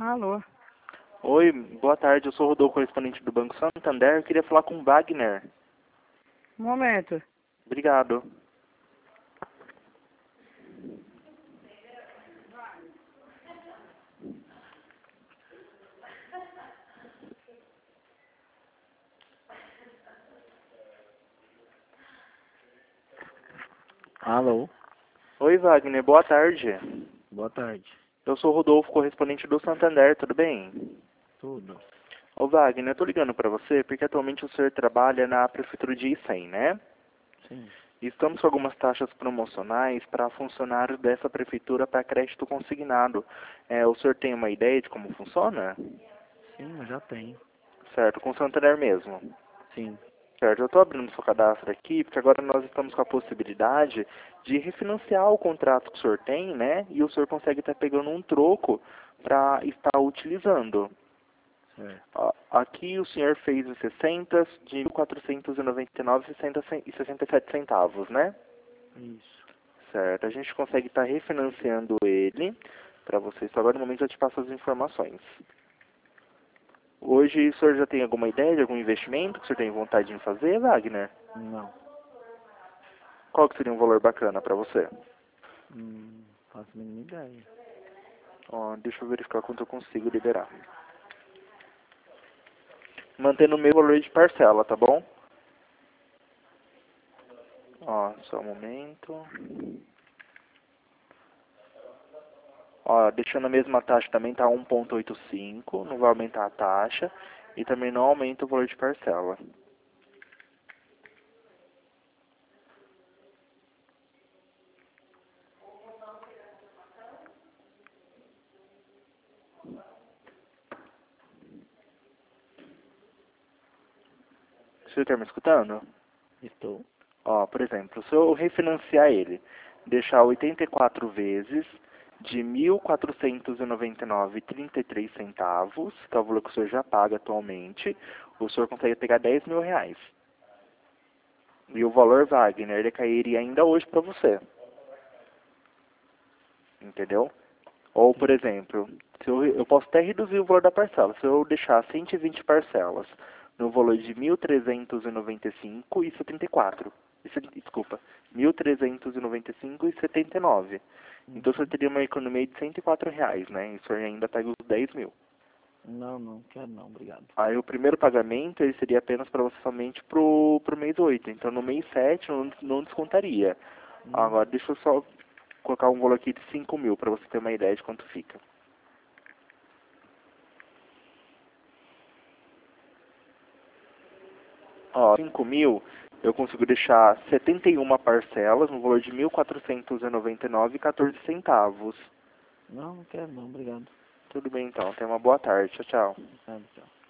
Alô? Oi, boa tarde, eu sou o Rodolfo, correspondente do Banco Santander. Eu queria falar com o Wagner. Um momento. Obrigado. Alô, Oi, Wagner, boa tarde. boa tarde. Eu sou o Rodolfo, correspondente do Santander, tudo bem? Tudo? Ô, Wagner, eu tô ligando pra você porque atualmente o senhor trabalha na Prefeitura de Icém, né? Sim. E estamos com algumas taxas promocionais para funcionários dessa prefeitura para crédito consignado. O senhor tem uma ideia de como funciona? Sim, eu já tenho. Certo, com o Santander mesmo. Sim. Certo, eu estou abrindo seu cadastro aqui, porque agora nós estamos com a possibilidade de refinanciar o contrato que o senhor tem, né? E o senhor consegue estar pegando um troco para estar utilizando. Certo. Aqui o senhor fez os 60 de 1.499,67 centavos, né? Isso. Certo, a gente consegue estar refinanciando ele para vocês. Agora no momento eu te passo as informações. Hoje o senhor já tem alguma ideia de algum investimento que o senhor tem vontade de fazer, Wagner? Não. Qual que seria um valor bacana para você? Faço a mínima ideia. Deixa eu verificar quanto eu consigo liberar. Mantendo o mesmo valor de parcela, tá bom? Só um momento. Deixando a mesma taxa também tá 1,85, não vai aumentar a taxa e também não aumenta o valor de parcela. Você está me escutando? Estou. Por exemplo, se eu refinanciar ele, deixar 84 vezes de 1.499,33 centavos, que é o valor que o senhor já paga atualmente, o senhor consegue pegar 10 mil reais. E o valor, Wagner, ele cairia ainda hoje para você. Entendeu? Ou, por Sim. exemplo, se eu posso até reduzir o valor da parcela. Se eu deixar 120 parcelas no valor de 1.395,74. Desculpa, 1.395,79. Então você teria uma economia de R$ 104, né? E o senhor ainda pega os 10 mil. Não quero não, obrigado. Aí o primeiro pagamento ele seria apenas para você somente pro mês 8. Então no mês 7 não descontaria. Agora deixa eu só colocar um valor aqui de 5 mil para você ter uma ideia de quanto fica. 5 mil eu consigo deixar 71 parcelas no valor de 1.499,14 centavos. Não quero não, obrigado. Tudo bem então, tenha uma boa tarde. Tchau, tchau. Obrigado, tchau.